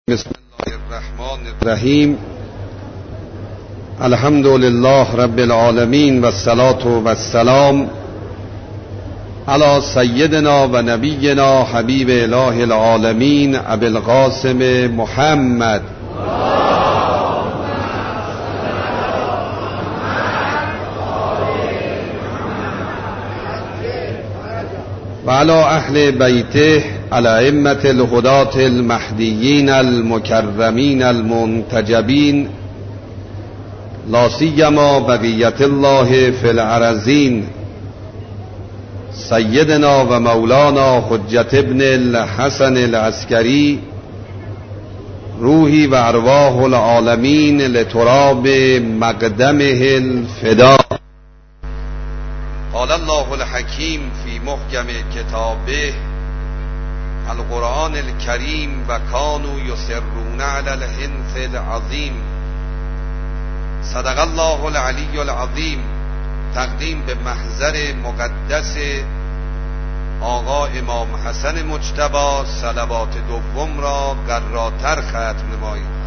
بسم الله الرحمن الرحیم. الحمد لله رب العالمین و الصلاة و السلام علی سیدنا و نبینا حبیب اله العالمین ابی القاسم محمد و علی اهل بیته الائمة الهداة المهدیین المکرمین المنتجبین لا سیما بقیة الله فی الارضین سیدنا و مولانا حجت ابن الحسن العسکری روحی و ارواح العالمین لتراب مقدمه الفدا. قال الله الحکیم فی محکم کتابه القرآن الکریم و کانوا یصرون علی الحنث العظیم. صدق الله العلی العظیم. تقدیم به محضر مقدس آقا امام حسن مجتبی صلوات دوم را قراتر ختم نمایید.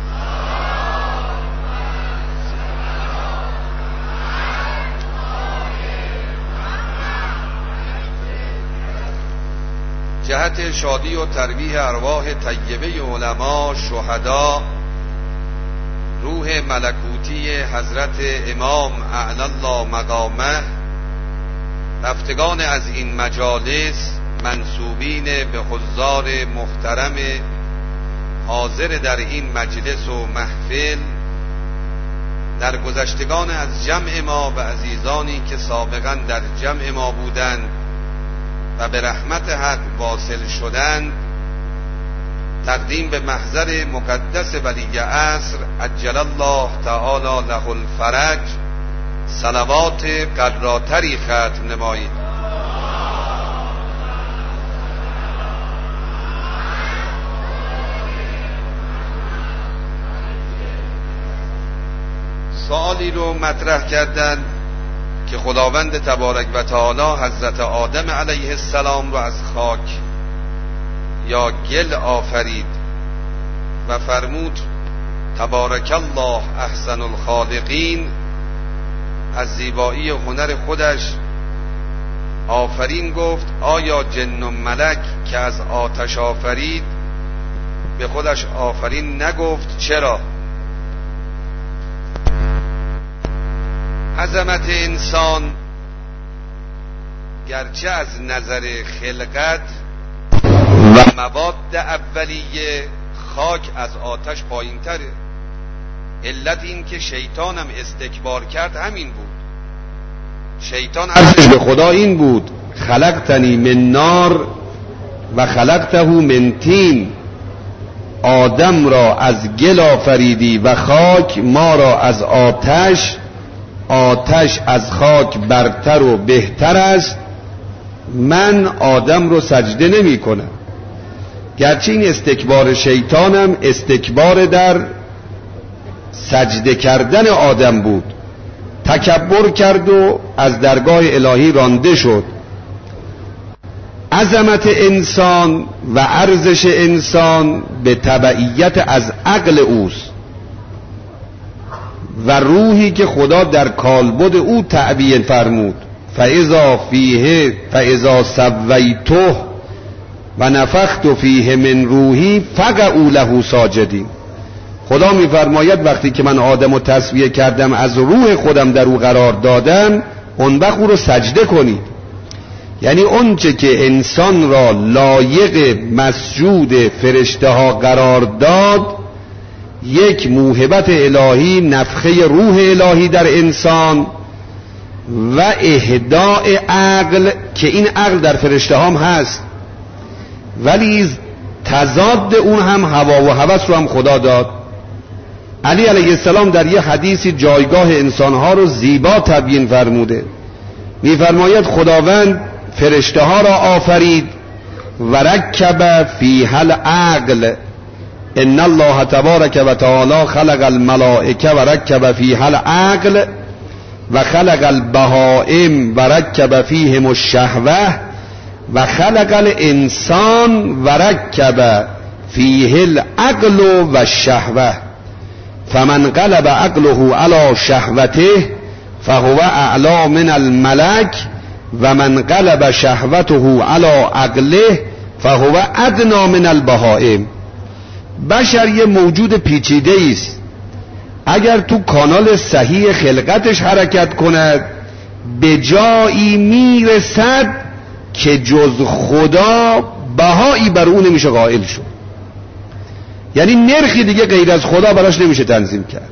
جهت شادی و ترویح ارواح طیبه علما شهدا، روح ملکوتی حضرت امام اعلی الله مقامه، رفتگان از این مجالس، منسوبین به حضار محترم حاضر در این مجلس و محفل، در گذشتگان از جمع ما و عزیزانی که سابقا در جمع ما بودند و به رحمت حق واصل شدند، تقدیم به محضر مقدس ولی عصر عجل الله تعالی له الفرج صلوات قراتری ختم نمایید. سوالی رو مطرح کردن که خداوند تبارک و تعالی حضرت آدم علیه السلام رو از خاک یا گل آفرید و فرمود تبارک الله احسن الخالقین، از زیبایی هنر خودش آفرین گفت. آیا جن و ملک که از آتش آفرید به خودش آفرین نگفت؟ چرا؟ عظمت انسان گرچه از نظر خلقت و مواد اولیه خاک از آتش پایین تره. علت این که شیطان هم استکبار کرد همین بود. شیطان عرضش به خدا این بود خلقتنی من نار و خلقته من طین. آدم را از گل آفریدی و خاک، ما را از آتش. آتش از خاک برتر و بهتر است. من آدم رو سجده نمی کنم. گرچه این استکبار شیطانم استکبار در سجده کردن آدم بود، تکبر کرد و از درگاه الهی رانده شد. عظمت انسان و ارزش انسان به تبعیت از عقل اوست و روحی که خدا در کالبد او تعبیه فرمود. فاذا سویته و نفخت فیه من روحی فقعوا له ساجدین. خدا میفرماید وقتی که من آدم رو تسویه کردم، از روح خودم در او قرار دادم، اون وقت او رو سجده کنید. یعنی اونچه که انسان را لایق مسجود فرشته ها قرار داد، یک موهبت الهی، نفخه روح الهی در انسان و اهداء عقل، که این عقل در فرشته هم هست، ولی تضاد اون هم هوا و هوس رو هم خدا داد. علی علیه السلام در یه حدیثی جایگاه انسانها رو زیبا تبیین فرموده. میفرماید خداوند فرشته ها را آفرید و رکب فیها العقل. ان الله تبارک و تعالی خلق الملائکه و رکب فیها العقل و خلق البهائم و رکب فیهم الشهوه و خلق الانسان و رکب فیه العقل و الشهوه فمن قلب عقله علی شهوته فهو اعلی من الملک و من قلب شهوته علی عقله فهو ادنی من البهائم. بشر یه موجود پیچیده است، اگر تو کانال صحیح خلقتش حرکت کند به جایی میرسد که جز خدا بهایی بر اون نمیشه قائل شد، یعنی نرخی دیگه غیر از خدا براش نمیشه تنظیم کرد.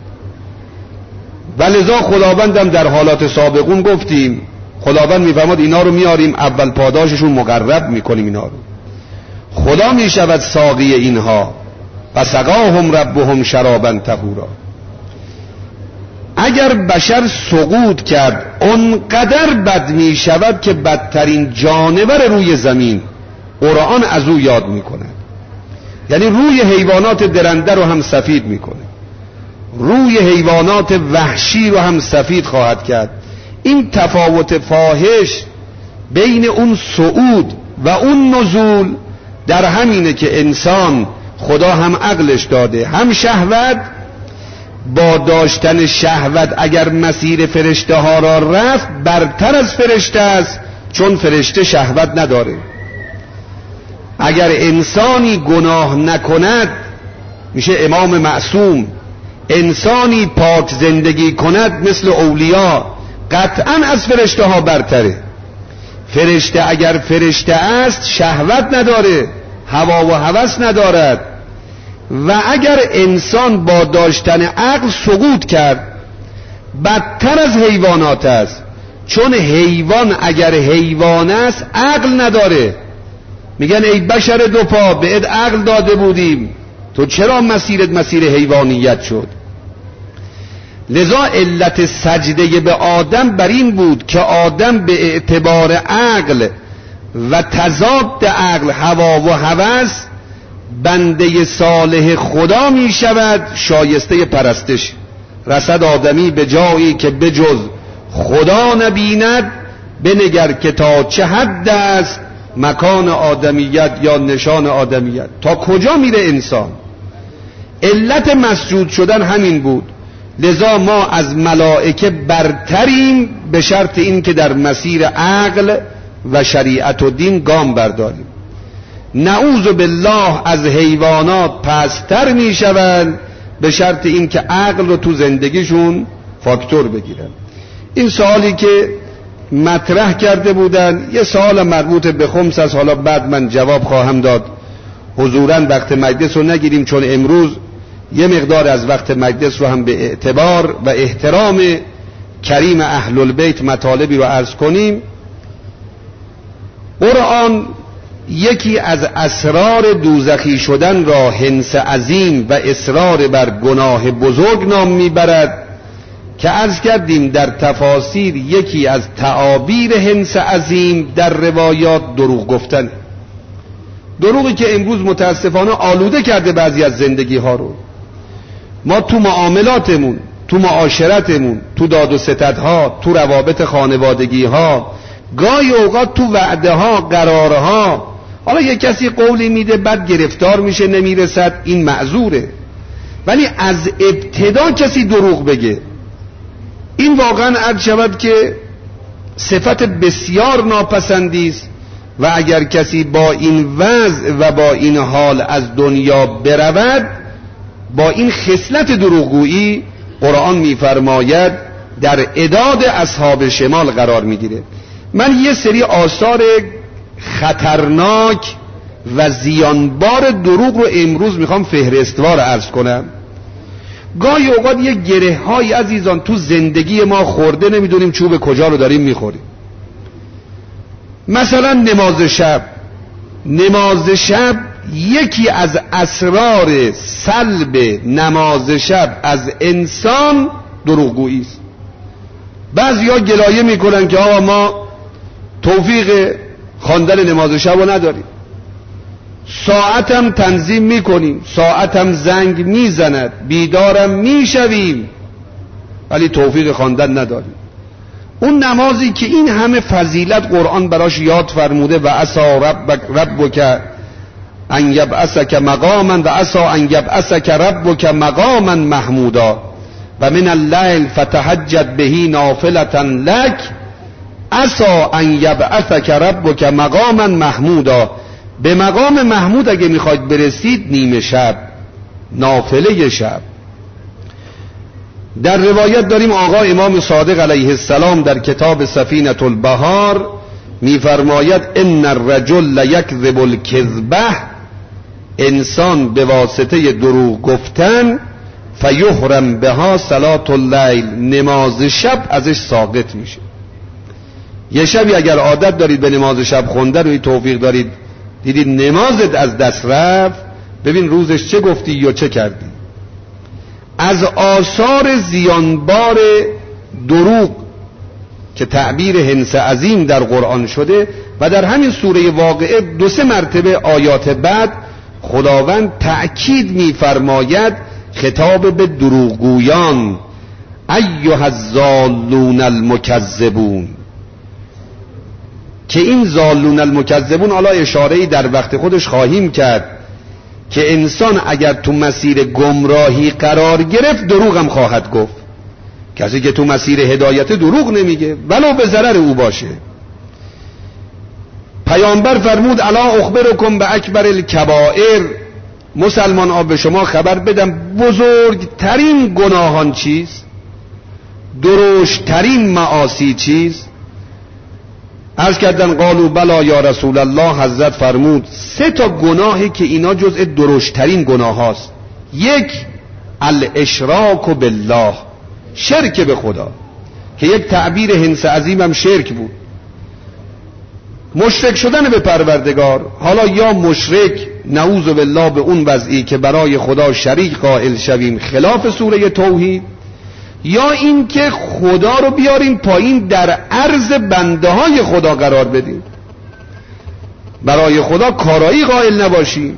ولذا خداوندم در حالات سابقون گفتیم خداوند میفرماد اینا رو میاریم اول پاداششون مقرب میکنیم، اینا رو خدا میشود ساقی اینها و سقاهم ربهم شرابا طهورا. اگر بشر سقوط کرد اونقدر بد می شود که بدترین جانور روی زمین قرآن از او یاد می کند، یعنی روی حیوانات درنده رو هم سفید می کنه، روی حیوانات وحشی رو هم سفید خواهد کرد. این تفاوت فاحش بین اون صعود و اون نزول در همینه که انسان خدا هم عقلش داده هم شهوت. با داشتن شهوت اگر مسیر فرشته ها را رفت برتر از فرشته است، چون فرشته شهوت نداره. اگر انسانی گناه نکند میشه امام معصوم، انسانی پاک زندگی کند مثل اولیا قطعا از فرشته ها برتره. فرشته اگر فرشته است شهوت نداره، هوا و هوس ندارد. و اگر انسان با داشتن عقل سقوط کرد بدتر از حیوانات است، چون حیوان اگر حیوان است عقل نداره. میگن ای بشر دو پا بهت عقل داده بودیم، تو چرا مسیرت مسیر حیوانیت شد؟ لذا علت سجده به آدم بر این بود که آدم به اعتبار عقل و تضاد عقل هوا و هوس بنده صالح خدا می شود، شایسته پرستش. رسد آدمی به جایی که بجز خدا نبیند، بنگر که تا چه حد است مکان آدمیت یا نشان آدمیت. تا کجا میره انسان؟ علت مسجود شدن همین بود. لذا ما از ملائکه برتریم به شرط این که در مسیر عقل و شریعت و دین گام برداریم. نعوذ بالله از حیوانات پستر می شوند به شرط این که عقل رو تو زندگیشون فاکتور بگیرن. این سوالی که مطرح کرده بودن یه سوال مربوط به خمس است، حالا بعد من جواب خواهم داد. حضوراً وقت مجلس رو نگیریم، چون امروز یه مقدار از وقت مجلس رو هم به اعتبار و احترام کریم اهل البیت مطالبی رو عرض کنیم. قرآن یکی از اسرار دوزخی شدن را حنث عظیم و اصرار بر گناه بزرگ نام میبرد که عرض کردیم در تفاسیر یکی از تعابیر حنث عظیم در روایات دروغ گفتن. دروغی که امروز متاسفانه آلوده کرده بعضی از زندگی ها رو. ما تو معاملاتمون، تو معاشرتمون، تو داد و ستدها، تو روابط خانوادگی ها، گاهی اوقات تو وعده ها، قرارها، حالا یک کسی قولی میده بعد گرفتار میشه نمیرسد، این معذوره. ولی از ابتدا کسی دروغ بگه، این واقعا عرض شود که صفت بسیار ناپسندی است. و اگر کسی با این وضع و با این حال از دنیا برود، با این خصلت دروغگویی قرآن میفرماید در عداد اصحاب شمال قرار میگیره. من یه سری آثار خطرناک و زیانبار دروغ رو امروز میخوام فهرستوار عرض کنم. گاهی اوقات یه گره های عزیزان تو زندگی ما خورده، نمیدونیم چوب کجا رو داریم میخوریم. مثلا نماز شب یکی از اسرار سلب نماز شب از انسان دروغگویی است. بعضیا گلایه میکنن که آقا ما توفیق خواندن نماز شب رو نداریم، ساعتم تنظیم میکنیم، ساعتم زنگ میزند، بیدارم میشویم، ولی توفیق خواندن نداریم. اون نمازی که این همه فضیلت قرآن براش یاد فرموده و عسى ربک ان یبعثک مقاما و عسى ان یبعثک ربک مقاما محمودا و من الليل فتهجد به نافلة لك عسى ان یبعثک ربک مقاما محمودا. به مقام محمود اگه میخواید برسید نیمه شب، نافله شب. در روایت داریم آقا امام صادق علیه السلام در کتاب سفینة البحار میفرماید ان الرجل لیکذب الکذبه، انسان به واسطه دروغ گفتن فیحرم بها صلاة اللیل، نماز شب ازش ساقط میشه. یه شبی اگر عادت دارید به نماز شب خوندن و توفیق دارید دیدید نمازت از دست رفت، ببین روزش چه گفتی یا چه کردی. از آثار زیانبار دروغ که تعبیر حنث عظیم در قرآن شده و در همین سوره واقعه 2-3 مرتبه آیات بعد خداوند تأکید می‌فرماید خطاب به دروغگویان ایها الضالون المکذبون، که این ضالون المکذبون حالا اشاره‌ای در وقت خودش خواهیم کرد که انسان اگر تو مسیر گمراهی قرار گرفت دروغ هم خواهد گفت. کسی که تو مسیر هدایت دروغ نمیگه ولو به ضرر او باشه. پیامبر فرمود الا اخبرکم به اکبر الکبائر، مسلمان ها به شما خبر بدم بزرگترین گناهان چیست، درشترین معاصی چیست؟ عرض کردن قالوا بلا یا رسول الله، حضرت فرمود 3 گناهی که اینا جزء درشترین گناه هاست. 1 الاشراک بالله، شرک به خدا، که یک تعبیر حنث عظیم هم شرک بود، مشرک شدن به پروردگار. حالا یا مشرک نعوذ بالله به اون وضعی که برای خدا شریک قائل شویم خلاف سوره توحید، یا این که خدا رو بیاریم پایین در عرض بنده های خدا قرار بدیم، برای خدا کارایی قائل نباشیم.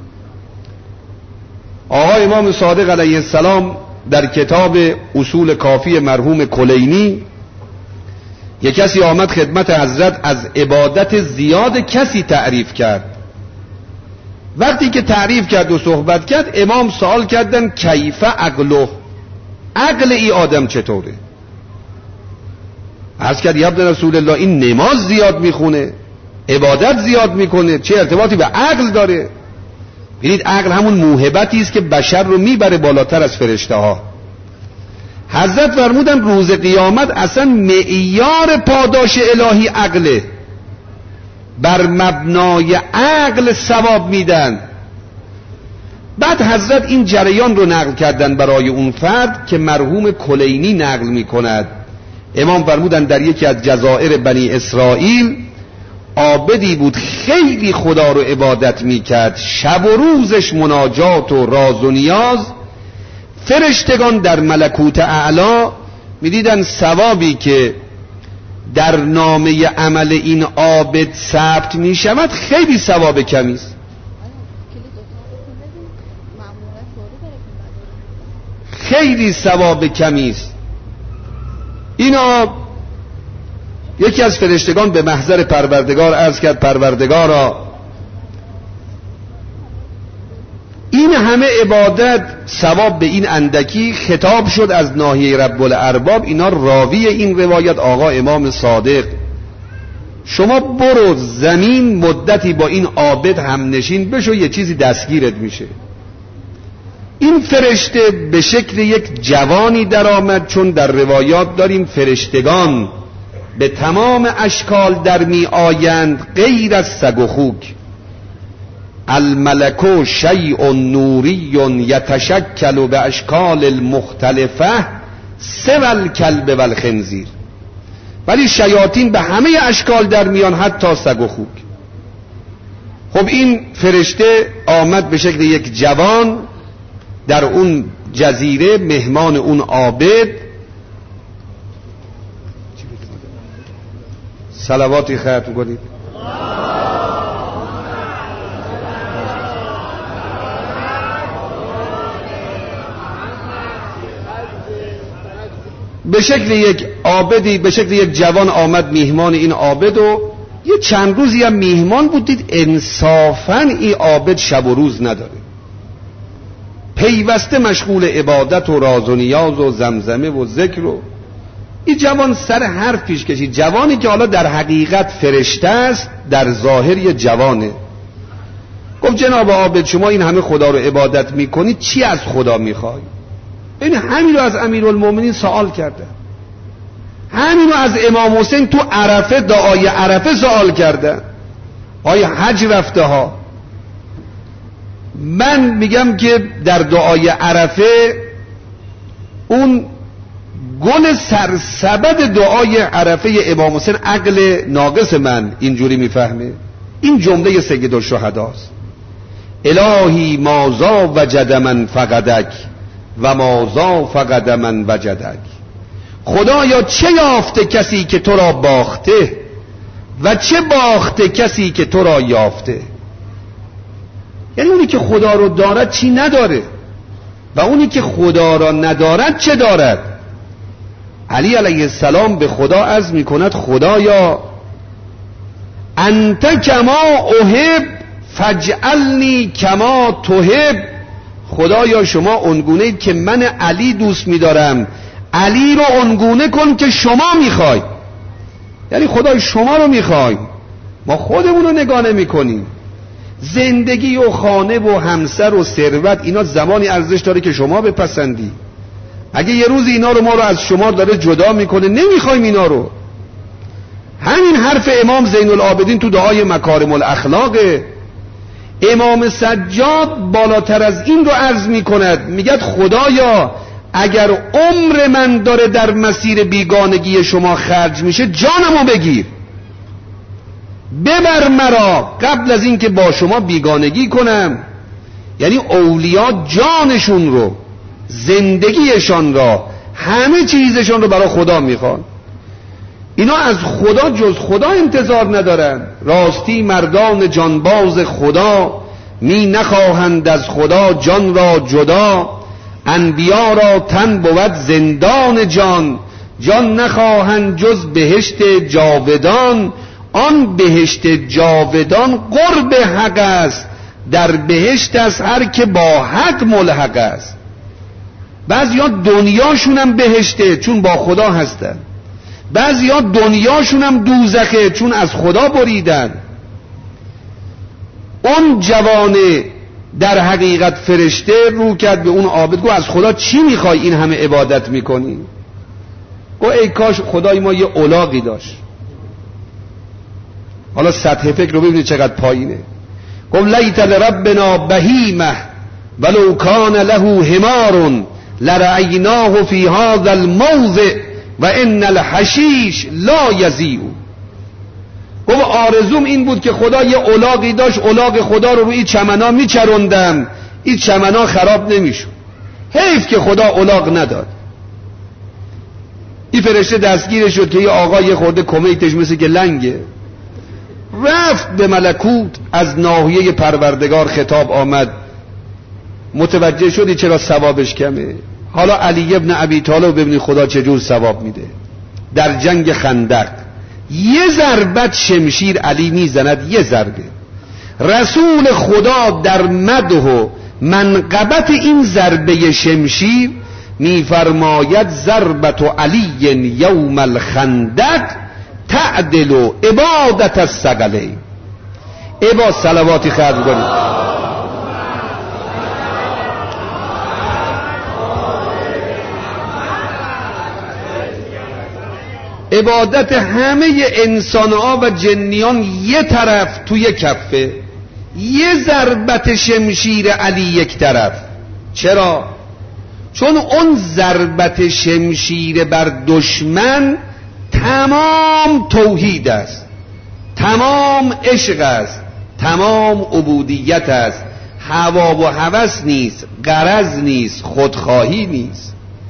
آقا امام صادق علیه السلام در کتاب اصول کافی مرحوم کلینی، یک کسی آمد خدمت حضرت از عبادت زیاد کسی تعریف کرد. وقتی که تعریف کرد و صحبت کرد امام سوال کردن کیف عقله، عقل ای آدم چطوره؟ عرض کرد یا عبد رسول الله این نماز زیاد میخونه، عبادت زیاد میکنه، چه ارتباطی به عقل داره؟ ببینید عقل همون موهبتی است که بشر رو میبره بالاتر از فرشته ها. حضرت فرمودن روز قیامت اصلا معیار پاداش الهی عقله، بر مبنای عقل ثواب میدن. بعد حضرت این جریان رو نقل کردن برای اون فرد که مرحوم کلینی نقل میکند. امام فرمودن در یکی از جزایر بنی اسرائیل عابدی بود خیلی خدا رو عبادت میکرد، شب و روزش مناجات و راز و نیاز. فرشتگان در ملکوت اعلا میدیدن ثوابی که در نامه عمل این عابد ثبت میشود خیلی ثواب کمی است. خیلی ثواب کمی است. اینا یکی از فرشتگان به محضر پروردگار عرض کرد پروردگارا این همه عبادت ثواب به این اندکی؟ خطاب شد از ناحیه رب الارباب، اینا راوی این روایت آقا امام صادق، شما برو زمین مدتی با این عابد هم نشین بشو یه چیزی دستگیرت میشه. این فرشته به شکل یک جوانی در آمد، چون در روایات داریم فرشتگان به تمام اشکال در می آیند غیر از سگ و خوک. الملک شیء نوری یتشکل به اشکال المختلفه سوى الکلب والخنزیر، ولی شیاطین به همه اشکال در میان، حتی سگ و خوک. خب این فرشته آمد به شکل یک جوان در اون جزیره مهمان اون عابد. صلواتی ختم کنید. به شکل یک عابدی، به شکل یک جوان آمد میهمان این عابد و یه چند روزی هم میهمان بودید، انصافاً این عابد شب و روز نداره، پیوسته مشغول عبادت و راز و نیاز و زمزمه و ذکر. و این جوان سر حرف پیش کشید، جوانی که حالا در حقیقت فرشته است، در ظاهر یه جوانه. گفت جناب عابد شما این همه خدا رو عبادت میکنید، چی از خدا میخوای؟ این همین رو از امیرالمومنین سوال کرده، همین رو از امام حسین تو عرفه، دعای عرفه سوال کرده. آیا حج رفته ها؟ من میگم که در دعای عرفه اون گل سرسبد دعای عرفه امام حسین، عقل ناقص من اینجوری میفهمه، این جمله سید الشهداست: الهی مازا وجد من فقدک و مازا فقد من وجدک. خدایا چه یافته کسی که تو را باخته و چه باخته کسی که تو را یافته. یعنی اونی که خدا رو دارد چی نداره و اونی که خدا را ندارد چه دارد. علی علیه السلام به خدا عرض می کند خدایا انت کما احب فاجعلنی کما تحب. خدایا شما اونگونه اید که من علی دوست می دارم، علی رو اونگونه کن که شما میخوای. یعنی خدای شما رو میخوای، ما خودمون رو نگاه نمی کنیم. زندگی و خانه و همسر و ثروت اینا زمانی ارزش داره که شما بپسندی. اگه یه روز اینا رو ما رو از شما داره جدا میکنه، نمیخوایم اینا رو. همین حرف امام زین العابدین تو دعای مکارم الاخلاق. امام سجاد بالاتر از این رو عرض میکند، میگه خدایا اگر عمر من داره در مسیر بیگانگی شما خرج میشه، جانمو بگیر، ببر مرا قبل از این که با شما بیگانگی کنم. یعنی اولیا جانشون رو، زندگیشان را، همه چیزشان رو برای خدا میخوان. اینا از خدا جز خدا انتظار ندارن. راستی مردان جانباز خدا می نخواهند از خدا جان را جدا. انبیا را تن بود زندان جان، جان نخواهند جز بهشت جاودان. آن بهشت جاودان قرب حق است، در بهشت است هر که با حق ملحق است. بعضیا دنیاشون هم بهشته چون با خدا هستن، بعضیا دنیاشون هم دوزخه چون از خدا بریدن. اون جوانه در حقیقت فرشته رو کرد به اون عابد، گو از خدا چی میخوای این همه عبادت میکنی؟ گو ای کاش خدای ما یه الاغی داشت. حالا سطح فکر رو ببینید چقدر پایینه. گفت لیت لربنا بهیمه ولو کان له حمار لرأیناه فی هذا الموضع و ان الحشیش لا یضیع. گفت آرزوم این بود که خدا یه الاغی داشت، الاغ خدا رو روی چمنا میچروندم، این چمنا خراب نمیشد. حیف که خدا الاغ نداد. این فرشته دستگیر شد که یه آقای خورده کمیتش مثل که لنگه، رفت به ملکوت. از ناحیه پروردگار خطاب آمد، متوجه شدی چرا ثوابش کمه؟ حالا علی ابن ابی طالب ببینید خدا چجور ثواب میده. در جنگ خندق یه ضربت شمشیر علی میزند، یه ضربه. رسول خدا در مدح و منقبت این ضربه شمشیر میفرماید ضربت علی یوم الخندق تعدل عبادت الثقلین. عباد صلواتی ختم کنید. عبادت همه انسانها و جنیان یه طرف توی کفه، یه ضربت شمشیر علی یک طرف. چرا؟ چون اون ضربت شمشیر بر دشمن تمام توحید است، تمام عشق است، تمام عبودیت است، هوا و هوس نیست، غرض نیست، خودخواهی نیست.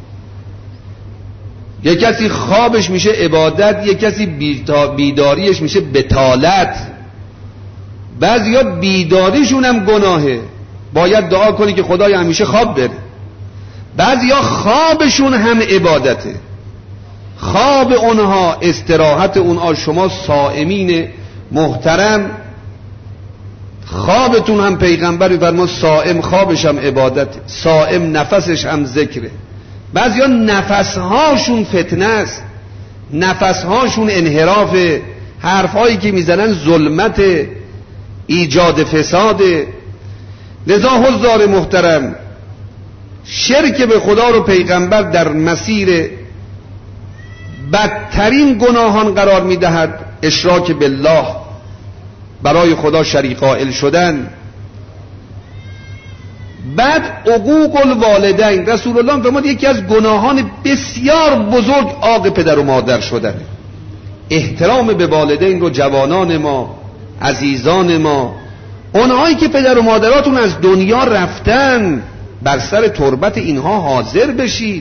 یک کسی خوابش میشه عبادت، یک کسی بیداریش میشه بتالت. بعضیا بیداریشون هم گناهه، باید دعا کنی که خدای همیشه خواب بره. بعضیا خوابشون هم عبادته، خواب اونها، استراحت اونها. شما صائمین محترم، خوابتون هم پیغمبر می‌فرماد صائم خوابش هم عبادت، صائم نفسش هم ذکره. بعضیا نفسهاشون فتنه است، نفسهاشون انحراف، حرفهایی که میزنن ظلمت، ایجاد فساد. لذا حضار محترم، شرک به خدا رو پیغمبر در مسیر بدترین گناهان قرار میدهد. اشراک بالله، برای خدا شریک قائل شدن. بعد عقوق الوالدین، رسول الله فرمود یکی از گناهان بسیار بزرگ عاق پدر و مادر شدن. احترام به والدین رو جوانان ما، عزیزان ما، اونهایی که پدر و مادراتون از دنیا رفتن، بر سر تربت اینها حاضر بشید.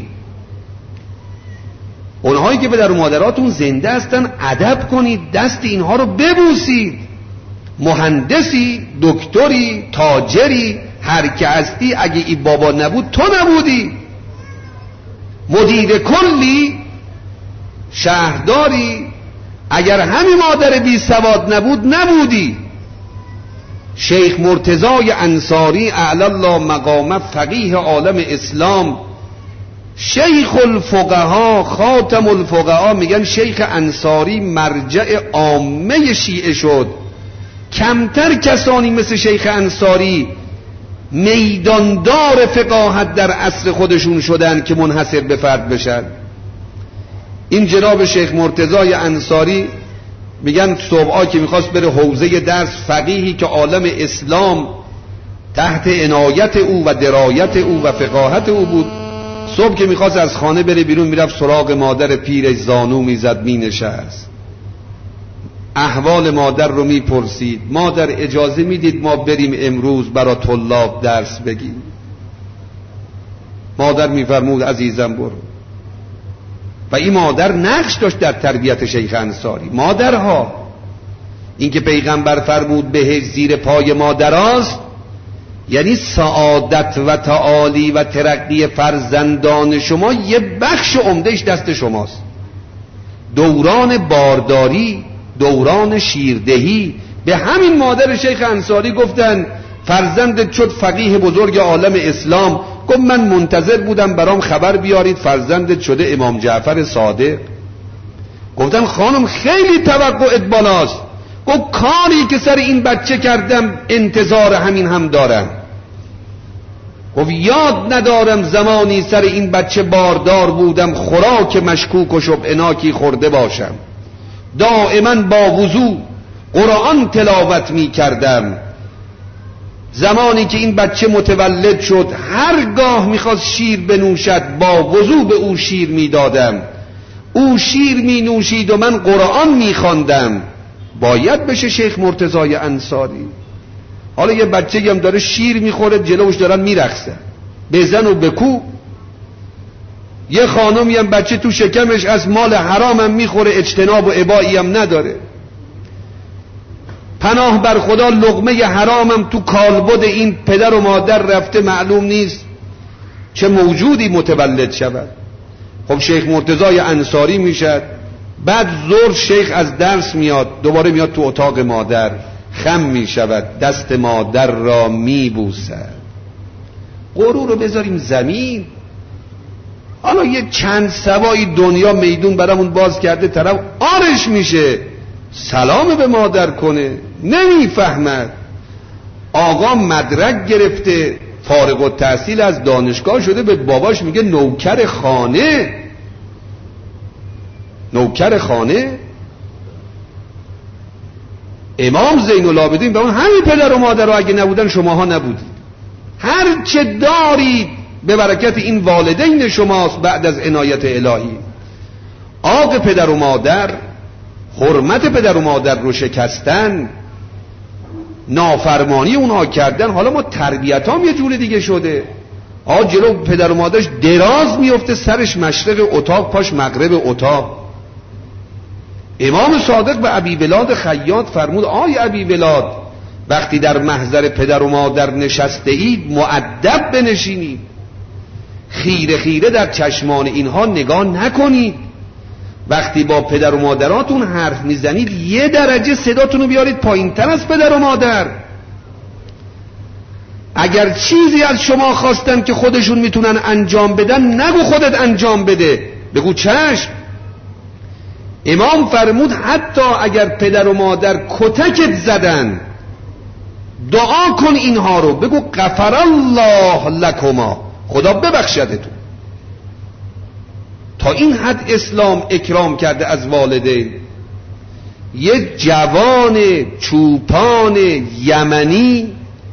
اونهایی که پدر و مادراتون زنده هستن ادب کنید، دست اینها رو ببوسید. مهندسی، دکتری، تاجری، هر که هستی، اگه این بابا نبود تو نبودی. مدیر کلی، شهرداری، اگر همین مادر بی سواد نبود نبودی. شیخ مرتضی انصاری اعلی الله مقامه، فقیه عالم اسلام، شیخ الفقها، خاتم الفقها، میگن شیخ انصاری مرجع عامه شیعه شد. کمتر کسانی مثل شیخ انصاری میداندار فقاهت در عصر خودشون شدن که منحصر به فرد بشن. این جناب شیخ مرتضی انصاری میگن صبحا که میخواست بره حوزه درس، فقیهی که عالم اسلام تحت عنایت او و درایت او و فقاهت او بود، صبح که میخواست از خانه بره بیرون میرفت سراغ مادر پیرش، زانو میزد مینشست، احوال مادر رو میپرسید. مادر اجازه میدید ما بریم امروز برای طلاب درس بگیم؟ مادر میفرمود عزیزم برو. و این مادر نقش داشت در تربیت شیخ انصاری. مادرها، این که پیغمبر فرمود بهشت زیر پای مادراست، یعنی سعادت و تعالی و ترقی فرزندان شما یه بخش عمدهش دست شماست. دوران بارداری، دوران شیردهی، به همین مادر شیخ انصاری گفتن فرزندت شد فقیه بزرگ عالم اسلام. گفت من منتظر بودم برام خبر بیارید فرزندت شده امام جعفر صادق. گفتم خانم خیلی توقعت بالاست. گفت کاری که سر این بچه کردم انتظار همین هم دارم. گفت یاد ندارم زمانی سر این بچه باردار بودم خوراک مشکوک و شبعناکی خورده باشم. دائما با وضو قرآن تلاوت می کردم. زمانی که این بچه متولد شد هرگاه میخواست شیر بنوشد با وضو به او شیر میدادم، او شیر می نوشید و من قرآن می خواندم. باید بشه شیخ مرتضی انصاری. حالا یه بچه هم داره شیر میخوره جلوش دارن میرقصن، بزن و بکو. یه خانمی هم بچه تو شکمش از مال حرام هم میخوره، اجتناب و ابایی هم نداره. پناه بر خدا لقمه حرامم تو کالبد این پدر و مادر رفته، معلوم نیست چه موجودی متولد شود. خب شیخ مرتضی انصاری میشد. بعد ظهر شیخ از درس میاد، دوباره میاد تو اتاق مادر، خم میشود، دست مادر را میبوسد. غرور رو بذاریم زمین. حالا یه چند سوایی دنیا میدون برامون باز کرده، طرف آرش میشه سلام به مادر کنه، نمیفهمد. آقا مدرک گرفته، فارغ التحصیل از دانشگاه شده، به باباش میگه نوکر خانه. نوکر خانه. امام زین العابدین به اون همین پدر و مادر رو اگه نبودن شماها نبودید. هر چه دارید به برکت این والدین شماست بعد از عنایت الهی. آق پدر و مادر، حرمت پدر و مادر رو شکستن، نافرمانی اونها کردن. حالا ما تربیت هم یه جور دیگه شده. جلو پدر و مادرش دراز میفته، سرش مشرق اتاق، پاش مغرب اتاق. امام صادق به ابی ولاد خیاط فرمود آی ابی ولاد، وقتی در محضر پدر و مادر نشسته اید مؤدب بنشینید، خیره خیره در چشمان اینها نگاه نکنید. وقتی با پدر و مادراتون حرف میزنید 1 درجه صداتون رو بیارید پایین تر از پدر و مادر. اگر چیزی از شما خواستن که خودشون میتونن انجام بدن، نگو خودت انجام بده، بگو چشم. امام فرمود حتی اگر پدر و مادر کتکت زدن، دعا کن اینها رو، بگو غفر الله لکما، خدا ببخشدتون. تا این حد اسلام اکرام کرده از والدین. یک جوان چوپان یمنی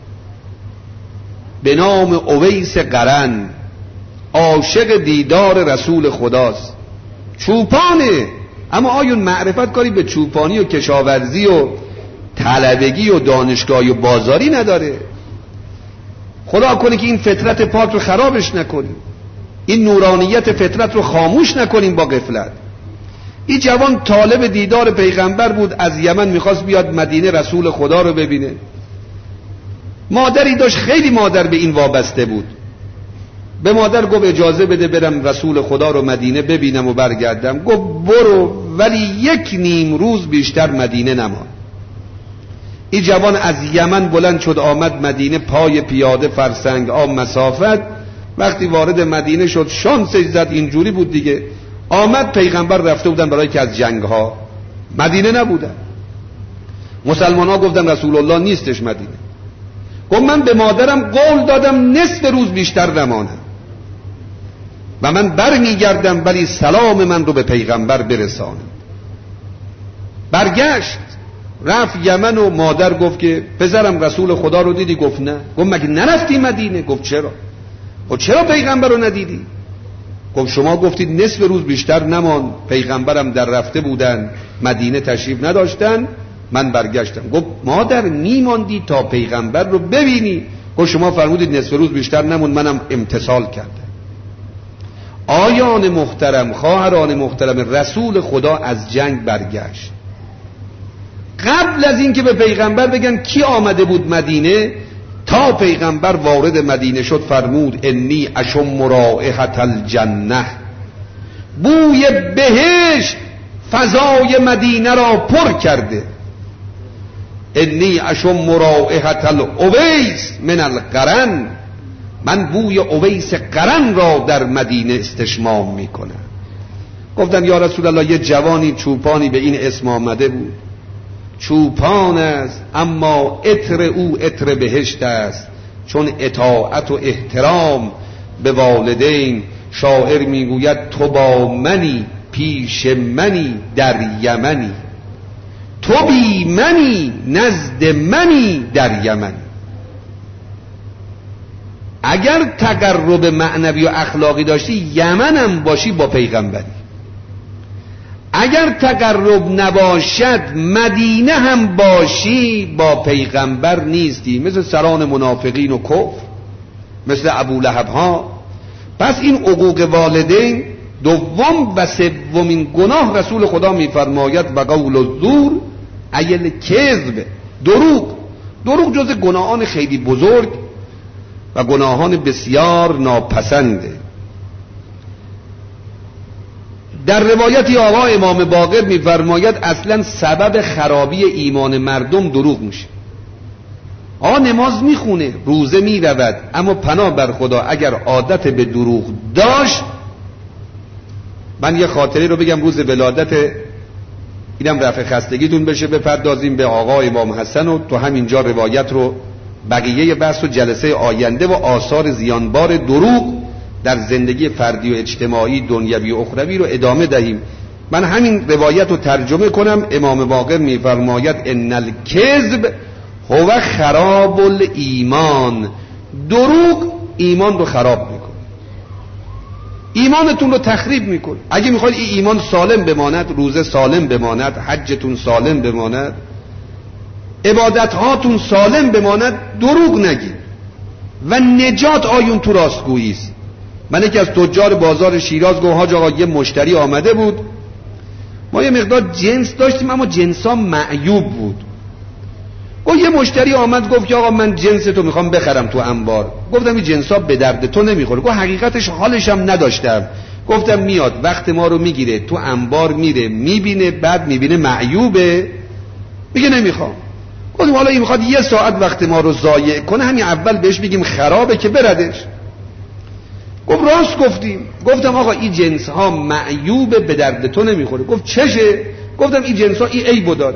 به نام اویس قرن، عاشق دیدار رسول خداست، چوپانه، اما آیون معرفت کاری به چوپانی و کشاورزی و طلبگی و دانشگاهی و بازاری نداره. خدا کنه که این فطرت پاک رو خرابش نکنیم، این نورانیت فطرت رو خاموش نکنیم با غفلت. این جوان طالب دیدار پیغمبر بود، از یمن میخواست بیاد مدینه رسول خدا رو ببینه. مادری داشت، خیلی مادر به این وابسته بود. به مادر گفت اجازه بده برم رسول خدا رو مدینه ببینم و برگردم. گفت برو، ولی 1 نیم روز بیشتر مدینه نمان. این جوان از یمن بلند شد آمد مدینه، پای پیاده فرسنگ آب مسافت. وقتی وارد مدینه شد شانسش زد، اینجوری بود دیگه، آمد پیغمبر رفته بودن برای که از جنگ ها مدینه نبودن. مسلمان ها گفتن رسول الله نیستش مدینه. گفت من به مادرم قول دادم نصف روز بیشتر نمانم و من برمیگردم، ولی سلام من رو به پیغمبر برسانم. برگشت رفت یمن و مادر گفت که پسرم رسول خدا رو دیدی؟ گفت نه. گفت مگه نرفتی مدینه؟ گفت چرا. گفت چرا پیغمبر رو ندیدی؟ گفت شما گفتید نصف روز بیشتر نمان، پیغمبرم در رفته بودن مدینه تشریف نداشتن، من برگشتم. گفت مادر میماندی تا پیغمبر رو ببینی؟ گفت شما فرمودید نصف روز بیشتر نمون، منم امتثال کردم. آیان محترم، خواهران محترم، رسول خدا از جنگ برگشت. قبل از این که به پیغمبر بگن کی آمده بود مدینه، تا پیغمبر وارد مدینه شد فرمود انی اشم رائحة الجنه، بوی بهشت فضای مدینه را پر کرده. انی اشم رائحة الاویس من القرن، من بوی اویس قرن را در مدینه استشمام میکنم. گفتن یا رسول الله یه جوانی چوپانی به این اسم آمده بود، چوپان است اما عطر او عطر بهشت است، چون اطاعت و احترام به والدین. شاعر میگوید تو با منی پیش منی در یمنی، تو بی منی نزد منی در یمن. اگر تقرب معنوی و اخلاقی داشتی یمنم باشی با پیغمبری، اگر تقرب نباشد مدینه هم باشی با پیغمبر نیستی، مثل سران منافقین و کفر، مثل ابولهب ها. پس این حقوق والدین دوم و سومین گناه رسول خدا میفرماید و قول الزور ایل کذب، دروغ جز گناهان خیلی بزرگ و گناهان بسیار ناپسنده. در روایتی آقا امام باقر میفرماید اصلا سبب خرابی ایمان مردم دروغ میشه. آقا نماز میخونه، روزه میرود، اما پناه بر خدا اگر عادت به دروغ داشت. من یه خاطره رو بگم روز ولادت، اینم رفع خستگیتون بشه، بپردازیم به آقا امام حسن و تو همینجا روایت رو، بقیه بحث و جلسه آینده و آثار زیانبار دروغ در زندگی فردی و اجتماعی دنیوی و اخروی رو ادامه دهیم. من همین روایت رو ترجمه کنم. امام باقر میفرماید ان الکذب هو خراب الایمان، دروغ ایمان رو خراب میکنه، ایمانتون رو تخریب میکنه. اگه میخواید این ایمان سالم بماند، روزه سالم بماند، حجتون سالم بماند، عبادت هاتون سالم بماند، دروغ نگید و نجات آیون تو راستگویی است. من یکی از تجار بازار شیراز گفت حاج آقا یه مشتری آمده بود، ما یه مقدار جنس داشتیم اما جنسا معیوب بود. گفت یه مشتری آمد گفت که آقا من جنس تو میخوام بخرم تو انبار. گفتم این جنسا به درد تو نمیخوره. گفت حقیقتش حالش هم نداشتم، گفتم میاد وقت ما رو میگیره، تو انبار میره میبینه، بعد میبینه معیوبه، میگه نمیخوام. گفتم حالا این میخواد 1 ساعت وقت ما رو ضایع کنه، همین اول بهش بگیم خرابه که بردش. گفت راست گفتیم. گفتم آقا این جنس ها معیوبه، به درد تو نمیخوره. گفت چشه؟ گفتم این جنس ها این عیبو داره.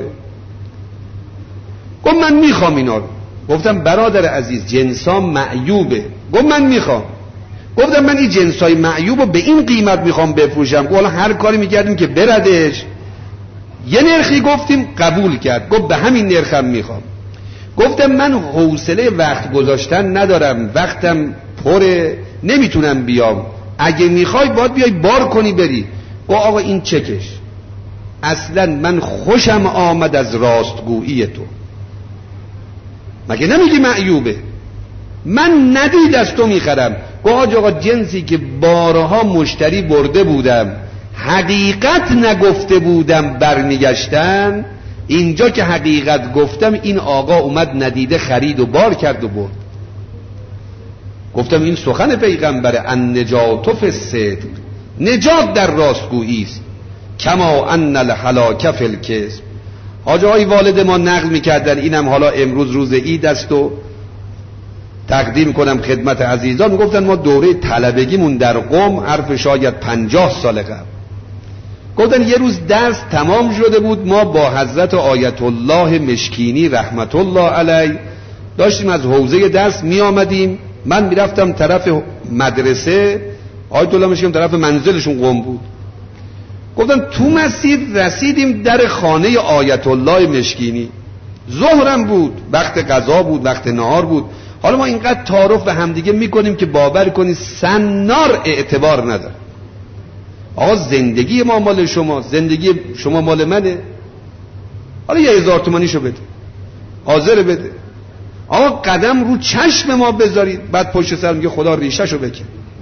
گفت من میخوام اینا رو. گفتم برادر عزیز جنس ها معیوبه. گفت من میخوام. گفتم من این جنس های معیوبو به این قیمت میخوام بفروشم. گفت حالا هر کاری میکردیم که بردش. یه نرخی گفتیم قبول کرد. گفت به همین نرخم میخوام. گفتم من حوصله وقت گذاشتن ندارم، وقتم پره، نمیتونم بیام، اگه میخوای باید بیای بار کنی بری. گفت آقا این چکش، اصلا من خوشم آمد از راستگویی تو، مگه نمیگی معیوبه؟ من ندید از تو میخرم. گفت آقا جنسی که بارها مشتری برده بودم، حقیقت نگفته بودم برمیگشتن، اینجا که حقیقت گفتم این آقا اومد ندیده خرید و بار کرد و برد. گفتم این سخن پیغمبر النجات فی الصدق، نجات در راستگویی است، کما ان الهلاک فی الکذب. حاجی والد ما نقل میکردن، اینم حالا امروز روز عید است و تقدیم کنم خدمت عزیزان، میگفتن ما دوره طلبگیمون در قم حرف شاید 50 سال قبل، گفتن یه روز درس تمام شده بود، ما با حضرت آیت الله مشکینی رحمت الله علیه داشتیم از حوزه درس می آمدیم، من میرفتم طرف مدرسه، آیت الله مشکینی طرف منزلشون قم بود. گفتن تو مسیر رسیدیم در خانه آیت الله مشکینی، ظهرم بود، وقت غذا بود، وقت نهار بود. حالا ما اینقدر تعارف به همدیگه میکنیم که باور کنی سنار اعتبار نداره. آقا زندگی ما مال شما، زندگی شما مال منه، حالا 1000 تومانیشو بده، حاضر بده. آقا قدم رو چشم ما بذارید، بعد پشت سر میگه خدا ریشهشو بکن،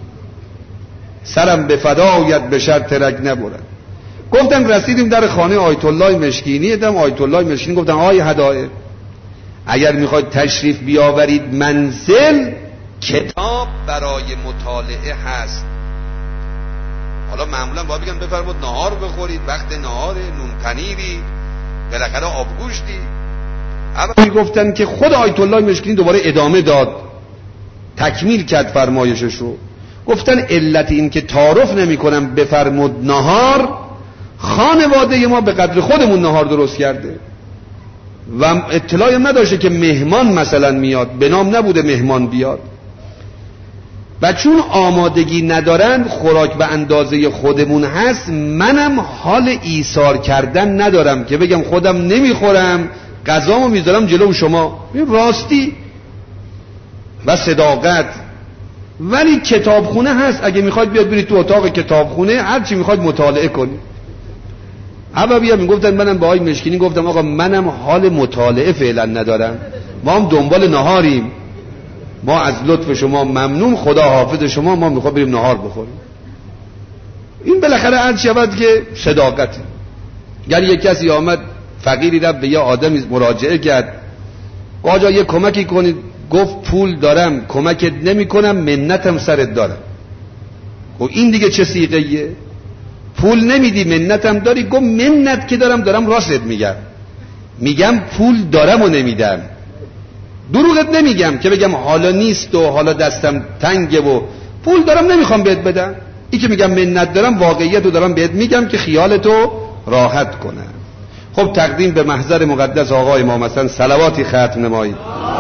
سرم به فدایت به شرط ترک نبرد. گفتم رسیدیم در خانه آیت الله مشکینی، دیدم آیت الله مشکینی گفتن آقای هدایت اگر میخواید تشریف بیاورید منزل، کتاب برای مطالعه هست. حالا معمولا باید بگم بفرمود نهار بخورید، وقت نهاره، نون پنیری، بالاخره آبگوشتی. اما گفتن که خود آیت الله مشکینی دوباره ادامه داد، تکمیل کرد فرمایشش رو. گفتن علت این که تعارف نمی کنم بفرمود نهار، خانواده ما به قدر خودمون نهار درست کرده و اطلاعی نداشته که مهمان مثلا میاد، به نام نبوده مهمان بیاد، و چون آمادگی ندارن خوراک به اندازه خودمون هست، منم حال ایثار کردن ندارم که بگم خودم نمیخورم غذامو میذارم جلو شما. راستی و صداقت. ولی کتابخونه هست، اگه میخواید بیاد برید تو اتاق کتابخونه، هر چی میخواید مطالعه کنید. اما بیا میگفتن، منم با آقای مشکینی گفتم آقا منم حال مطالعه فعلا ندارم، ما هم دنبال نهاریم، ما از لطف شما ممنون، خدا حافظ شما، ما میخوام بریم نهار بخوریم. این بالاخره هر چی بود که صداقته. یعنی یک کسی آمد فقیری رفت به یه آدمی مراجعه کرد، آقا یه کمکی کنید، گفت پول دارم کمکت نمی کنم، منتم سرت دارم. و این دیگه چه صیغه‌ایه؟ پول نمیدی منتم داری؟ گفت منت که دارم راست میگم پول دارم و نمیدم، دروغت نمیگم که بگم حالا نیست و حالا دستم تنگه و پول دارم نمیخوام بهت بدم. این که میگم منت دارم واقعیت رو دارم بهت میگم که خیالتو راحت کنم. خب تقدیم به محضر مقدس آقا امام حسن صلواتی ختم نمایید.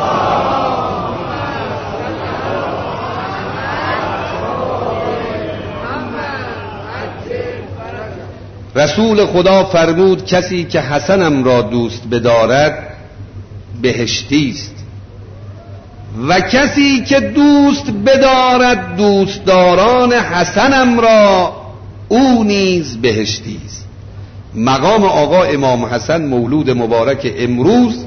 رسول خدا فرمود کسی که حسنم را دوست بدارد بهشتی است و کسی که دوست بدارد دوستداران حسنم را او نیز بهشتی است. مقام آقا امام حسن مولود مبارک امروز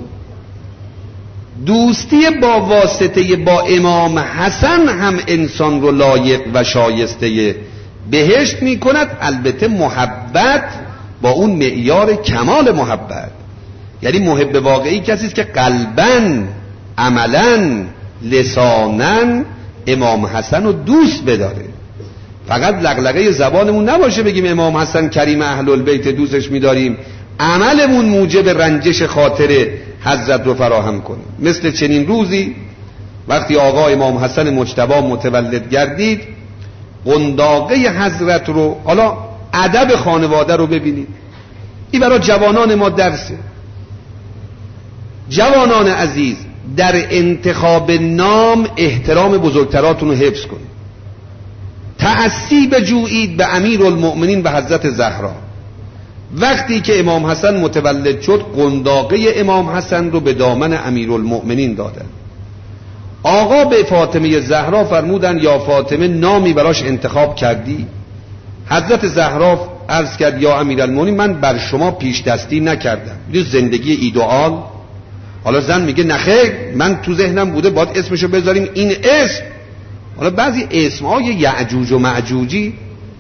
دوستی با واسطه با امام حسن هم انسان رو لایق و شایسته بهشت می کند. البته محبت با اون معیار کمال محبت، یعنی محب واقعی کسی است که قلباً، عملاً، لساناً امام حسن رو دوست بداره. فقط لغلغه زبانمون نباشه بگیم امام حسن کریم اهل البیت دوستش می‌داریم، عملمون موجب رنجش خاطر حضرت رو فراهم کنه. مثل چنین روزی وقتی آقا امام حسن مجتبی متولد گردید، قنداقه حضرت رو، حالا ادب خانواده رو ببینید، این برای جوانان ما درسه. جوانان عزیز، در انتخاب نام احترام بزرگتراتون رو حفظ کنید. تأسی بجویید به امیرالمؤمنین به حضرت زهرا. وقتی که امام حسن متولد شد، قنداقه امام حسن رو به دامن امیرالمؤمنین دادن. آقا به فاطمه زهرا فرمودن یا فاطمه نامی براش انتخاب کردی؟ حضرت زهرا عرض کرد یا امیرالمؤمنین من بر شما پیش دستی نکردم. این زندگی ایدئال. حالا زن میگه نخیر، من تو ذهنم بوده باید اسمشو بذاریم این اسم. حالا بعضی اسمهای یعجوج و معجوجی.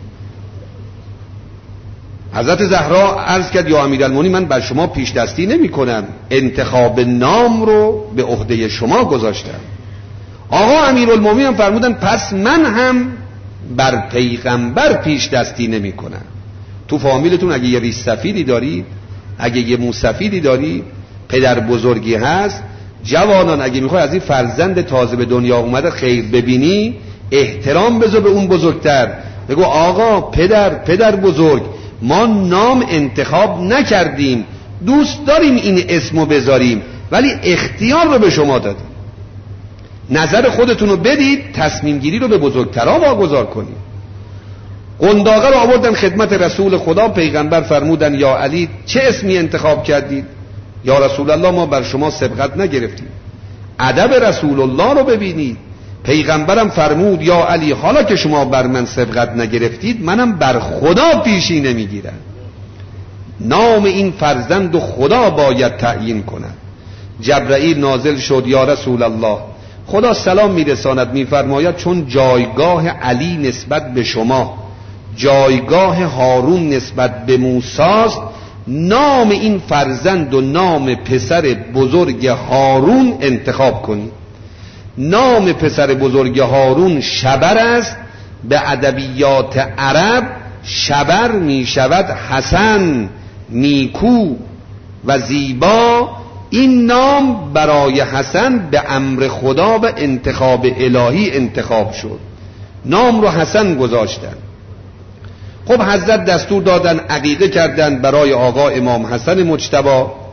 حضرت زهرا عرض کرد یا امیرالمؤمنین من بر شما پیش دستی نمی کنم، انتخاب نام رو به عهده شما گذاشتم. آقا امیرالمؤمنین فرمودن پس من هم بر پیغمبر پیش دستی نمی کنم. تو فامیلتون اگه یه ریش سفیدی دارید، اگه یه مو سفیدی دارید، پدر بزرگی هست، جوانان اگه میخوای از این فرزند تازه به دنیا اومده خیر ببینی، احترام بذار به اون بزرگتر. بگو آقا پدر بزرگ، ما نام انتخاب نکردیم، دوست داریم این اسمو بذاریم ولی اختیار رو به شما دادیم، نظر خودتون رو بدید، تصمیم گیری رو به بزرگترها واگذار کنید. قنداقه رو آوردن خدمت رسول خدا. پیغمبر فرمودن یا علی چه اسمی انتخاب کردید؟ یا رسول الله ما بر شما سبقت نگرفتیم. ادب رسول الله رو ببینید. پیغمبرم فرمود یا علی حالا که شما بر من سبقت نگرفتید، منم بر خدا پیشی نمیگیرم. نام این فرزند و خدا باید تعیین کند. جبرائیل نازل شد یا رسول الله خدا سلام میرساند، میفرماید چون جایگاه علی نسبت به شما جایگاه هارون نسبت به موسی است، نام این فرزند و نام پسر بزرگ هارون انتخاب کنید. نام پسر بزرگ هارون شبر است. به ادبیات عرب شبر می شود حسن، نیکو و زیبا. این نام برای حسن به امر خدا و انتخاب الهی انتخاب شد، نام رو حسن گذاشتن. خب حضرت دستور دادن عقیقه کردن برای آقا امام حسن مجتبی.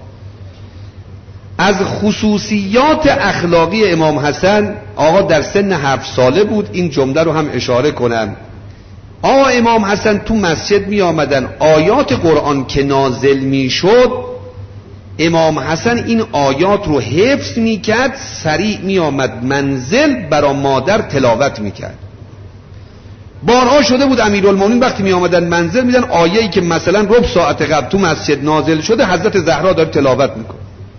از خصوصیات اخلاقی امام حسن، آقا در سن 7 ساله بود، این جمله رو هم اشاره کنم. آقا امام حسن تو مسجد می آمدن، آیات قرآن که نازل می شد امام حسن این آیات رو حفظ می کرد، سریع می آمد منزل برا مادر تلاوت می کرد. بارها شده بود امیرالمومنین وقتی می آمدن منزل میدن آیه‌ای که مثلا ربع ساعت قبل تو مسجد نازل شده حضرت زهرا داره تلاوت میکنه.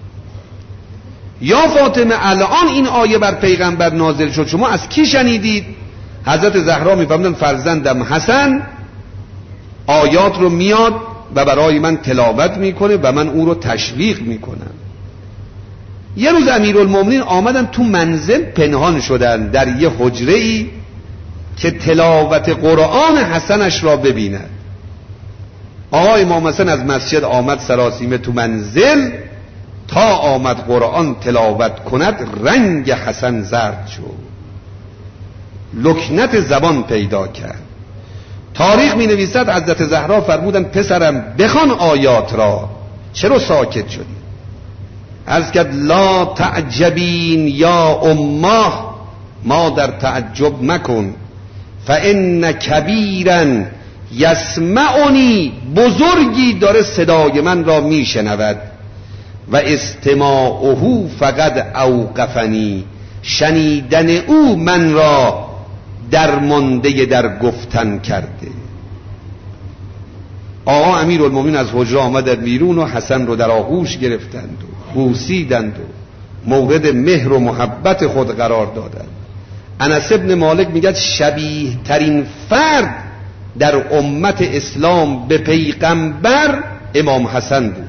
یا فاطمه الان این آیه بر پیغمبر نازل شد، شما از کی شنیدید؟ حضرت زهرا میفهمیدن فرزندم حسن آیات رو میاد و برای من تلاوت میکنه و من او رو تشویق میکنم. یه روز امیرالمومنین آمدن تو منزل پنهان شدن در یه حجره‌ای که تلاوت قرآن حسنش را ببیند. آقا امام حسن از مسجد آمد سراسیمه تو منزل، تا آمد قرآن تلاوت کند رنگ حسن زرد شد، لکنت زبان پیدا کرد. تاریخ می نویسد حضرت زهرا فرمودن پسرم بخوان آیات را، چرا ساکت شدی؟ عرض کرد لا تعجبین یا اماه، مادر تعجب مکن، فان کبیرا یسمعنی، بزرگی داره صدای من را میشنود، و استماعه فقد اوقفنی، شنیدن او من را درمانده در گفتن کرده. آقا امیرالمومنین از حجره آمدند بیرون و حسن رو در آغوش گرفتند و بوسیدند و مورد مهر و محبت خود قرار دادند. انس ابن مالک میگه شبیه ترین فرد در امت اسلام به پیغمبر امام حسن بود.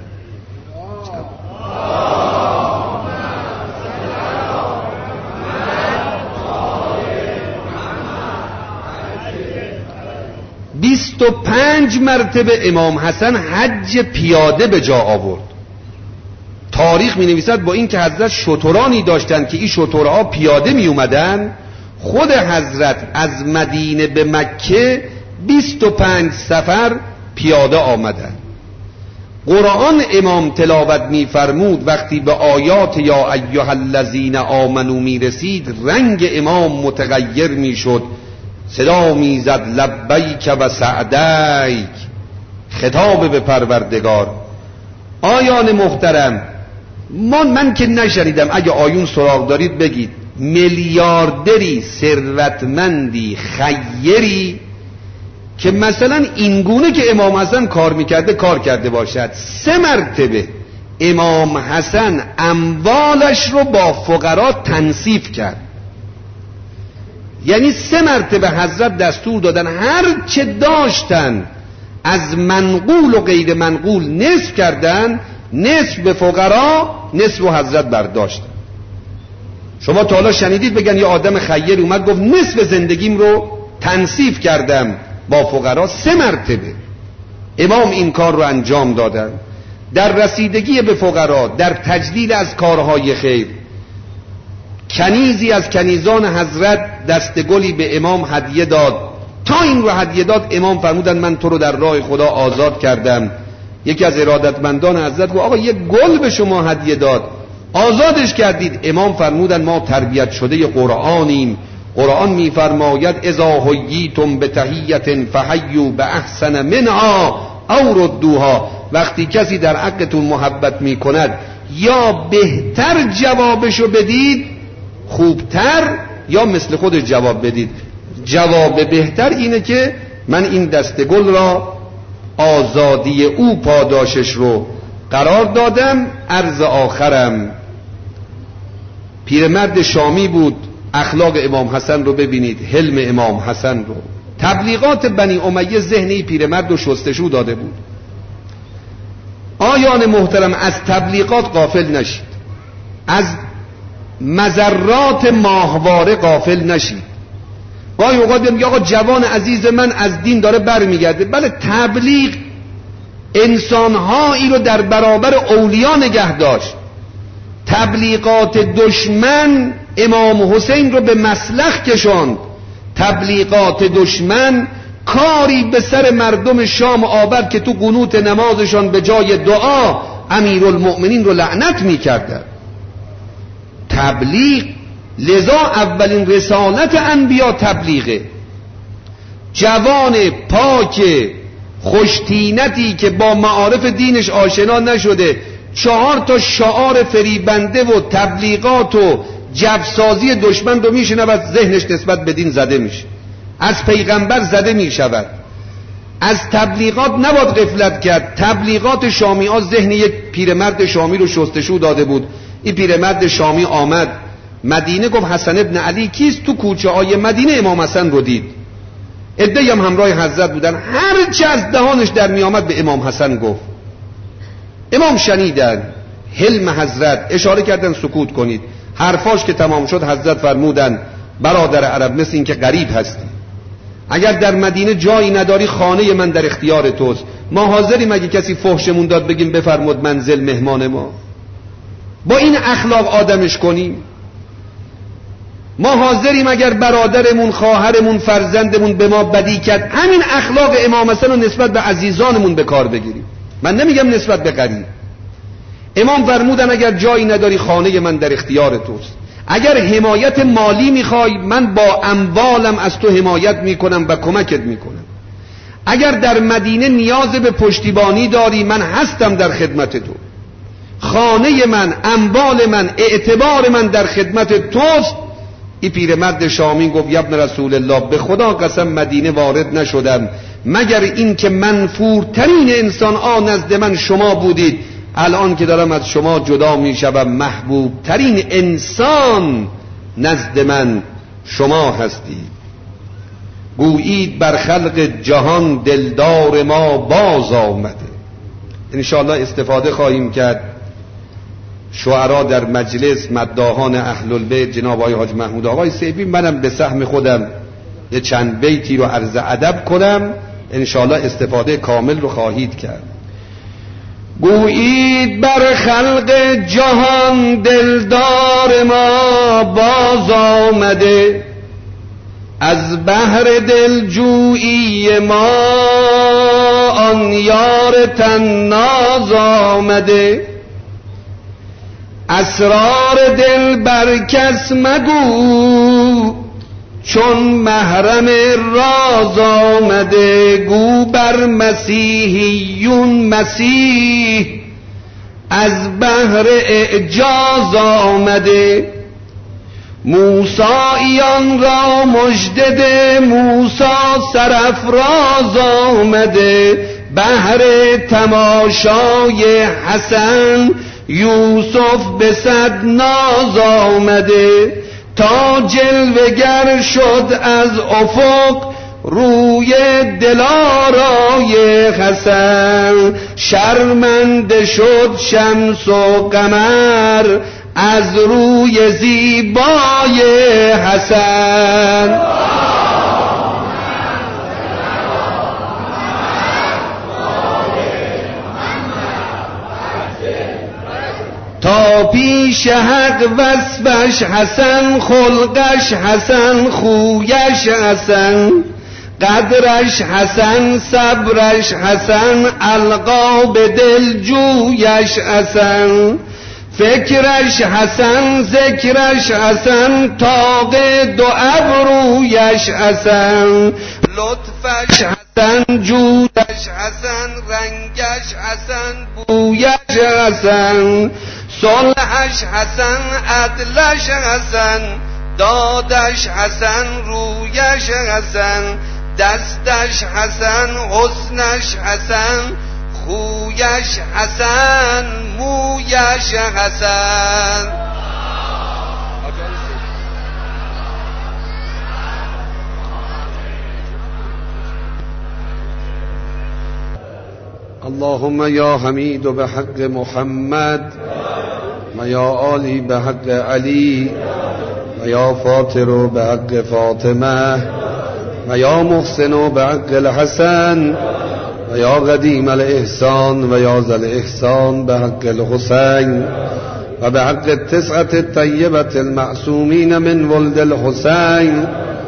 25 مرتبه امام حسن حج پیاده به جا آورد. تاریخ می نویسد با این که حضرت شترانی داشتند که این شترها پیاده می اومدن، خود حضرت از مدینه به مکه 25 سفر پیاده آمدن. قرآن امام تلاوت می فرمود، وقتی به آیات یا ایها الذین آمنو می رسید رنگ امام متغیر می شد، صدا می زد لبیک و سعدیک، خطاب به پروردگار. آیان محترم، من که نشنیدم، اگه آیون سراغ دارید بگید، میلیاردری ثروتمندی خیری که مثلا اینگونه که امام حسن کار میکرده کار کرده باشد، 3 مرتبه امام حسن اموالش رو با فقرا تنصیف کرد. یعنی 3 مرتبه حضرت دستور دادن هر چه داشتن از منقول و غیر منقول نصف کردن، نصف به فقرا، نصف و حضرت برداشتن. شما تا حالا شنیدید بگن یه آدم خیر اومد گفت نصف زندگیم رو تنصیف کردم با فقرا؟ 3 مرتبه امام این کار رو انجام دادن. در رسیدگی به فقرا، در تجلیل از کارهای خیر، کنیزی از کنیزان حضرت دستگلی به امام هدیه داد. تا این رو هدیه داد امام فرمودن من تو رو در راه خدا آزاد کردم. یکی از ارادتمندان حضرت گفت آقا یک گل به شما هدیه داد، آزادش کردید؟ امام فرمودن ما تربیت شده قرآنیم. قرآن میفرماید اذا حییتم بتحیة فحیوا باحسن منها او ردوها. وقتی کسی در حقتون محبت میکند یا بهتر جوابشو بدید، خوبتر، یا مثل خودش جواب بدید. جواب بهتر اینه که من این دستگل را آزادی او پاداشش رو قرار دادم. عرض آخرم، پیرمرد شامی بود. اخلاق امام حسن رو ببینید، حلم امام حسن رو. تبلیغات بنی امیه ذهن پیرمرد رو شستشو داده بود. آیان محترم، از تبلیغات غافل نشید، از مضرات ماهواره غافل نشید. گاهی اوقات میگه آقا جوان عزیز من از دین داره برمیگرده. بله، تبلیغ انسانهایی رو در برابر اولیا نگه داشت. تبلیغات دشمن امام حسین رو به مسلخ کشاند. تبلیغات دشمن کاری به سر مردم شام آورد که تو قنوت نمازشان به جای دعا امیرالمؤمنین رو لعنت می‌کردند. تبلیغ، لذا اولین رسالت انبیا تبلیغه. جوان پاک خوشتینتی که با معارف دینش آشنا نشده 4 تا شعار فریبنده و تبلیغات و جبسازی دشمن رو میشنود، ذهنش نسبت به دین زده میشه، از پیغمبر زده میشود. از تبلیغات نباید غفلت کرد. تبلیغات شامی ها ذهن یک پیرمرد شامی رو شستشو داده بود. این پیرمرد شامی آمد مدینه، گفت حسن ابن علی کیست؟ تو کوچه های مدینه امام حسن رو دید. عده‌ای هم همراه حضرت بودن. هر چه از دهانش در می آمد به امام حسن گفت. امام شنیدن، حلم حضرت، اشاره کردن سکوت کنید. حرفاش که تمام شد حضرت فرمودن برادر عرب، مثل این که غریب هستی، اگر در مدینه جایی نداری خانه من در اختیار توست. ما حاضریم اگه کسی فحشمون داد بگیم بفرمود منزل مهمان ما، با این اخلاق آدمش کنیم. ما حاضریم اگر برادرمون، خواهرمون، فرزندمون به ما بدی کرد، همین اخلاق امام حسن رو نسبت به عزیزانمون به کار بگیریم. من نمیگم نسبت به غریب. امام فرمودن اگر جایی نداری خانه من در اختیار توست. اگر حمایت مالی میخوای من با اموالم از تو حمایت میکنم و کمکت میکنم. اگر در مدینه نیاز به پشتیبانی داری من هستم در خدمت تو. خانه من، اموال من، اعتبار من در خدمت توست. این پیرمرد شامی گفت ابن رسول الله، به خدا قسم مدینه وارد نشدم مگر این که منفورترین انسان نزد من شما بودید. الان که دارم از شما جدا میشم محبوب ترین انسان نزد من شما هستید. گویید بر خلق جهان دلدار ما باز آمده. انشاءالله استفاده خواهیم کرد. شعرا در مجلس، مداحان اهل البیت، جناب آقای حاج محمود آقای سیبی، منم به سهم خودم یه چند بیتی رو عرض ادب کنم انشاءالله استفاده کامل رو خواهید کرد. گویید بر خلق جهان دلدار ما باز آمده، از بحر دلجویی ما آن یار تناز آمده. اسرار دل بر کس مگو چون محرم راز آمده. گو بر مسیحیون مسیح از بحر اعجاز آمده. موسییان را مژده موسی سرافراز آمده. بهر تماشای حسن یوسف به صد ناز آمده. تا جلوگر شد از افق روی دلارای حسن. شرمنده شد شمس و قمر از روی زیبای حسن. تا پیش حق وصفش حسن، خلقش حسن، خویش حسن، قدرش حسن، صبرش حسن، القاب دلجویش حسن. فکرش حسن، ذکرش حسن، طاق دو ابرویش حسن. لطفش حسن، جودش حسن، رنگش حسن، بویش حسن. صلحش حسن، عدلش حسن، دادش حسن، رویش حسن. دستش حسن، حسنش حسن، خویش حسن، مویش حسن. اللهم یا حمید به حق محمد و یا عالی به حق علی و یا فاطر به حق فاطمه و یا محسن به حق الحسن و یا قدیم الاحسان و یا ذل احسان به حق الحسین و به حق التسعة الطیبة المعصومین من ولد الحسین.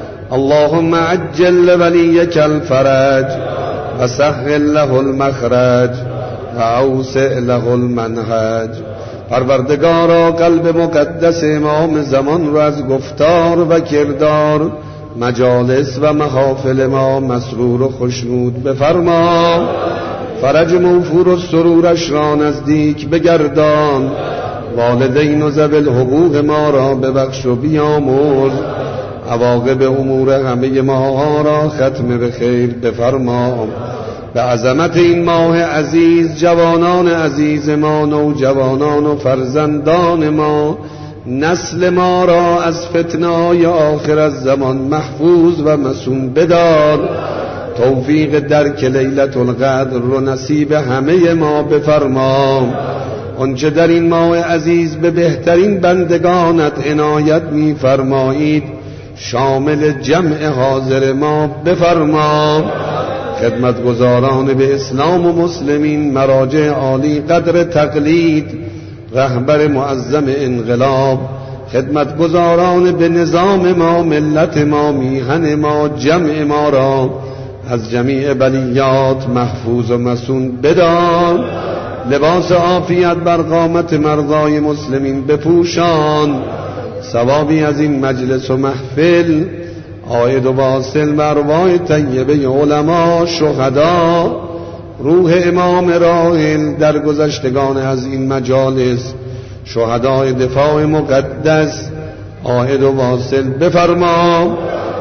اللهم عجل لولیک الفرج و سهل له المخرج و اوسع له المنهج. پروردگارا قلب مقدس امام زمان رو از گفتار و کردار مجالس و محافل ما مسرور و خوشنود بفرما. فرج موفور و سرورش را نزدیک بگردان. والدین و ذوی الحقوق ما را ببخش و بیامرز. عواقب امور همه ما را ختم به خیر بفرما. به عظمت این ماه عزیز جوانان عزیز ما، نوجوانان و فرزندان ما، نسل ما را از فتنه‌های آخر الزمان محفوظ و مصون بدار. توفیق درک لیلة القدر رو نصیب همه ما بفرما. آنچه در این ماه عزیز به بهترین بندگانت عنایت می فرمایید شامل جمع حاضر ما بفرما. خدمتگزاران به اسلام و مسلمین، مراجع عالی قدر تقلید، رهبر معظم انقلاب، خدمتگزاران به نظام ما، ملت ما، میهن ما، جمع ما را از جمیع بلیات محفوظ و مصون بدار. لباس عافیت بر قامت مرضای مسلمین بپوشان. ثوابی از این مجلس و محفل عاید و واصل بر ارواح طیبه علما، شهدا، روح امام راحل در گذشتگان از این مجالس، شهدای دفاع مقدس، عاید و واصل بفرما.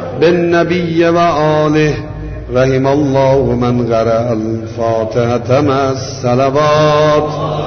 بالنبی و آله رحم الله من قرأ الفاتحة مع الصلوات.